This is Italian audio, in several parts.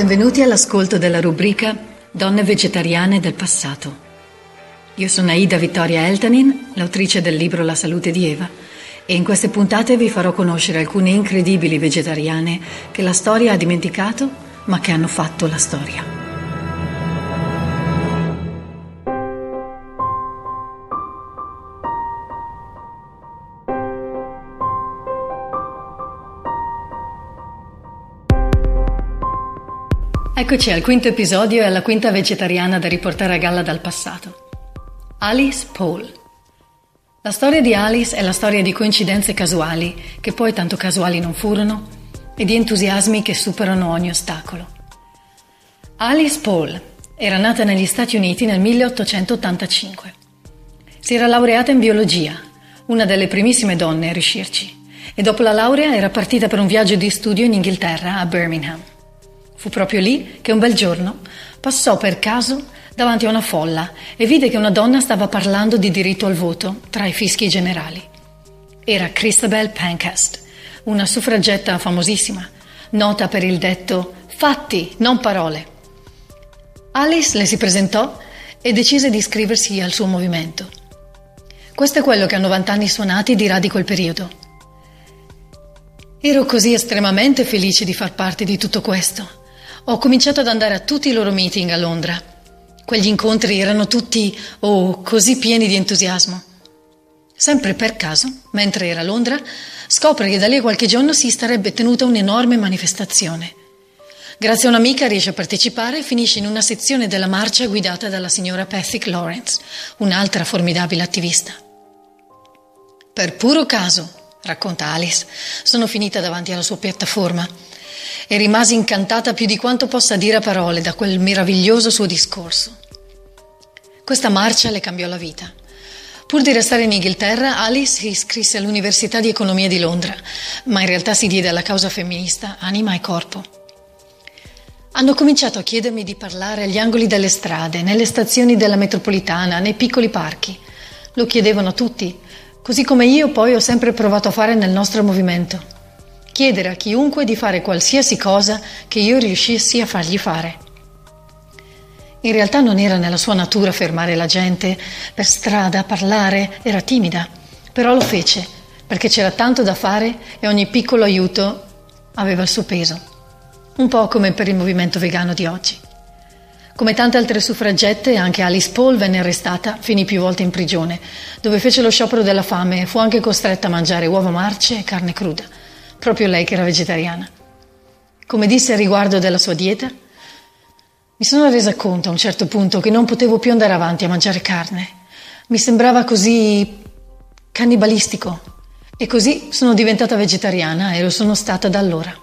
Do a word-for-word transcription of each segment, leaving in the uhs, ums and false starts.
Benvenuti all'ascolto della rubrica Donne vegetariane del passato. Io sono Aida Vittoria Eltanin, l'autrice del libro La salute di Eva, e in queste puntate vi farò conoscere alcune incredibili vegetariane che la storia ha dimenticato, ma che hanno fatto la storia. Eccoci al quinto episodio e alla quinta vegetariana da riportare a galla dal passato. Alice Paul. La storia di Alice è la storia di coincidenze casuali, che poi tanto casuali non furono, e di entusiasmi che superano ogni ostacolo. Alice Paul era nata negli Stati Uniti nel milleottocentottantacinque. Si era laureata in biologia, una delle primissime donne a riuscirci, e dopo la laurea era partita per un viaggio di studio in Inghilterra, a Birmingham. Fu proprio lì che un bel giorno passò per caso davanti a una folla e vide che una donna stava parlando di diritto al voto tra i fischi generali. Era Christabel Pankhurst, una suffragetta famosissima, nota per il detto «fatti, non parole». Alice le si presentò e decise di iscriversi al suo movimento. Questo è quello che a novanta anni suonati dirà di quel periodo. Ero così estremamente felice di far parte di tutto questo. Ho cominciato ad andare a tutti i loro meeting a Londra. Quegli incontri erano tutti, oh, così pieni di entusiasmo. Sempre per caso, mentre era a Londra, scopre che da lì a qualche giorno si sarebbe tenuta un'enorme manifestazione. Grazie a un'amica riesce a partecipare e finisce in una sezione della marcia guidata dalla signora Pethick Lawrence, un'altra formidabile attivista. Per puro caso, racconta Alice, sono finita davanti alla sua piattaforma e rimasi incantata più di quanto possa dire a parole da quel meraviglioso suo discorso. Questa marcia le cambiò la vita. Pur di restare in Inghilterra, Alice si iscrisse all'Università di Economia di Londra, ma in realtà si diede alla causa femminista anima e corpo. Hanno cominciato a chiedermi di parlare agli angoli delle strade, nelle stazioni della metropolitana, nei piccoli parchi. Lo chiedevano a tutti, così come io poi ho sempre provato a fare nel nostro movimento. Chiedere a chiunque di fare qualsiasi cosa che io riuscissi a fargli fare. In realtà non era nella sua natura fermare la gente per strada a parlare, era timida, però lo fece perché c'era tanto da fare e ogni piccolo aiuto aveva il suo peso, un po' come per il movimento vegano di oggi. Come tante altre suffragette, anche Alice Paul venne arrestata, finì più volte in prigione, dove fece lo sciopero della fame e fu anche costretta a mangiare uova marce e carne cruda. Proprio lei che era vegetariana. Come disse a riguardo della sua dieta, mi sono resa conto a un certo punto che non potevo più andare avanti a mangiare carne. Mi sembrava così cannibalistico. E così sono diventata vegetariana e lo sono stata da allora.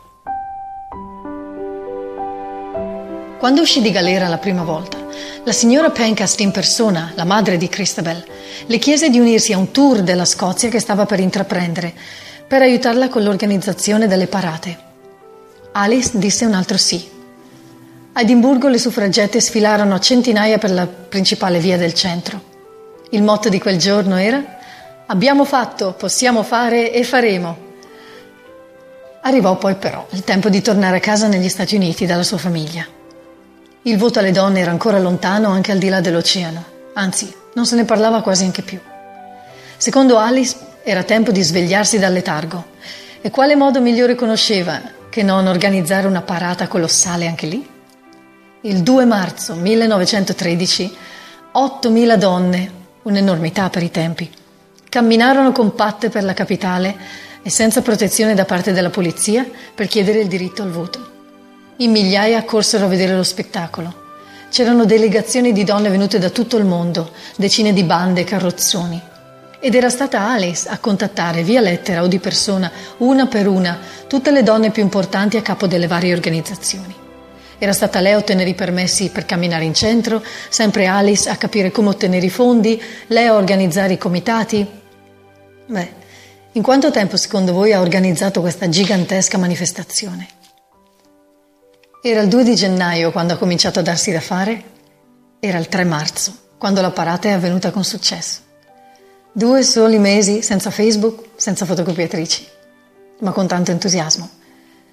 Quando uscì di galera la prima volta, la signora Pankhurst in persona, la madre di Christabel, le chiese di unirsi a un tour della Scozia che stava per intraprendere per aiutarla con l'organizzazione delle parate. Alice disse un altro sì. A Edimburgo le suffragette sfilarono a centinaia per la principale via del centro. Il motto di quel giorno era «Abbiamo fatto, possiamo fare e faremo». Arrivò poi però il tempo di tornare a casa negli Stati Uniti dalla sua famiglia. Il voto alle donne era ancora lontano anche al di là dell'oceano, anzi non se ne parlava quasi anche più. Secondo Alice era tempo di svegliarsi dal letargo. E quale modo migliore conosceva che non organizzare una parata colossale anche lì? Il due marzo millenovecentotredici, ottomila donne, un'enormità per i tempi, camminarono compatte per la capitale e senza protezione da parte della polizia per chiedere il diritto al voto. In migliaia accorsero a vedere lo spettacolo. C'erano delegazioni di donne venute da tutto il mondo, decine di bande e carrozzoni. Ed era stata Alice a contattare via lettera o di persona, una per una, tutte le donne più importanti a capo delle varie organizzazioni. Era stata lei a ottenere i permessi per camminare in centro, sempre Alice a capire come ottenere i fondi, lei a organizzare i comitati. Beh, in quanto tempo secondo voi ha organizzato questa gigantesca manifestazione? Era il due di gennaio quando ha cominciato a darsi da fare? Era il tre marzo, quando la parata è avvenuta con successo. Due soli mesi senza Facebook, senza fotocopiatrici, ma con tanto entusiasmo.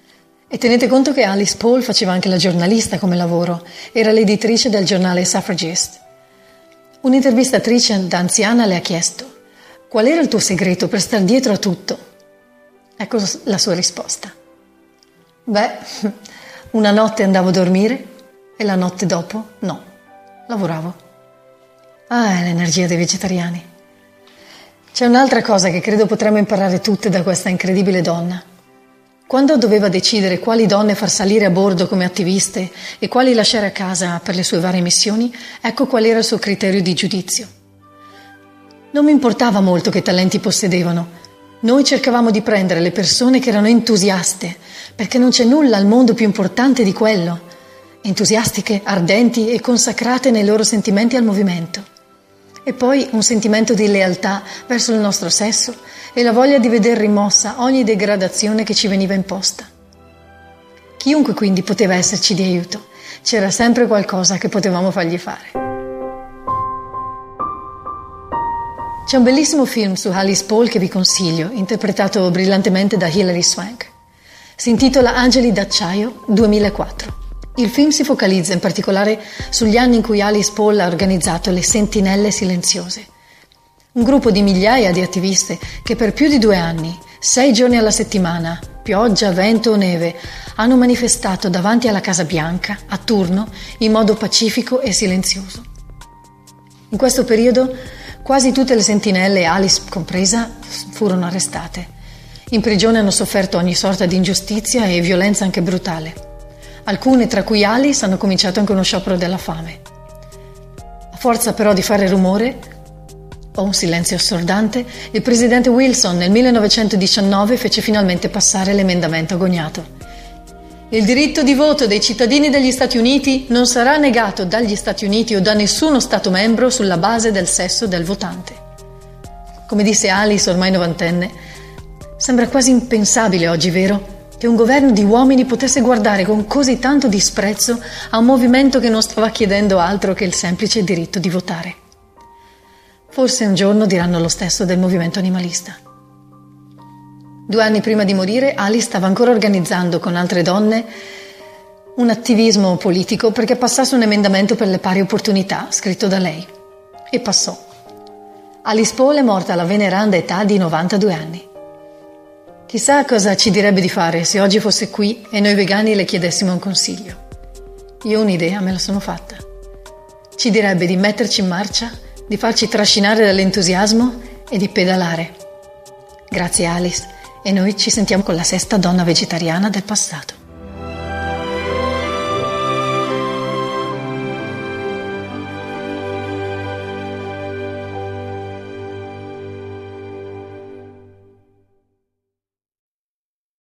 E tenete conto che Alice Paul faceva anche la giornalista come lavoro, era l'editrice del giornale Suffragist. Un'intervistatrice da anziana le ha chiesto: qual era il tuo segreto per star dietro a tutto? Ecco la sua risposta. Beh, una notte andavo a dormire e la notte dopo no, lavoravo. Ah, è l'energia dei vegetariani. C'è un'altra cosa che credo potremmo imparare tutte da questa incredibile donna. Quando doveva decidere quali donne far salire a bordo come attiviste e quali lasciare a casa per le sue varie missioni, ecco qual era il suo criterio di giudizio. Non mi importava molto che talenti possedevano. Noi cercavamo di prendere le persone che erano entusiaste, perché non c'è nulla al mondo più importante di quello. Entusiastiche, ardenti e consacrate nei loro sentimenti al movimento. E poi un sentimento di lealtà verso il nostro sesso e la voglia di veder rimossa ogni degradazione che ci veniva imposta. Chiunque quindi poteva esserci di aiuto, c'era sempre qualcosa che potevamo fargli fare. C'è un bellissimo film su Alice Paul che vi consiglio, interpretato brillantemente da Hilary Swank. Si intitola Angeli d'acciaio duemilaquattro. Il film si focalizza in particolare sugli anni in cui Alice Paul ha organizzato le Sentinelle Silenziose, un gruppo di migliaia di attiviste che per più di due anni, sei giorni alla settimana, pioggia, vento o neve, hanno manifestato davanti alla Casa Bianca, a turno, in modo pacifico e silenzioso. In questo periodo quasi tutte le sentinelle, Alice compresa, furono arrestate. In prigione hanno sofferto ogni sorta di ingiustizia e violenza anche brutale. Alcune, tra cui Alice, hanno cominciato anche uno sciopero della fame. A forza però di fare rumore, o un silenzio assordante, il presidente Wilson nel millenovecentodiciannove fece finalmente passare l'emendamento agognato. Il diritto di voto dei cittadini degli Stati Uniti non sarà negato dagli Stati Uniti o da nessuno Stato membro sulla base del sesso del votante. Come disse Alice, ormai novantenne, sembra quasi impensabile oggi, vero? Che un governo di uomini potesse guardare con così tanto disprezzo a un movimento che non stava chiedendo altro che il semplice diritto di votare. Forse un giorno diranno lo stesso del movimento animalista. Due anni prima di morire, Alice stava ancora organizzando con altre donne un attivismo politico perché passasse un emendamento per le pari opportunità, scritto da lei. E passò. Alice Paul è morta alla veneranda età di novantadue anni. Chissà cosa ci direbbe di fare se oggi fosse qui e noi vegani le chiedessimo un consiglio. Io un'idea me la sono fatta. Ci direbbe di metterci in marcia, di farci trascinare dall'entusiasmo e di pedalare. Grazie Alice, e noi ci sentiamo con la sesta donna vegetariana del passato.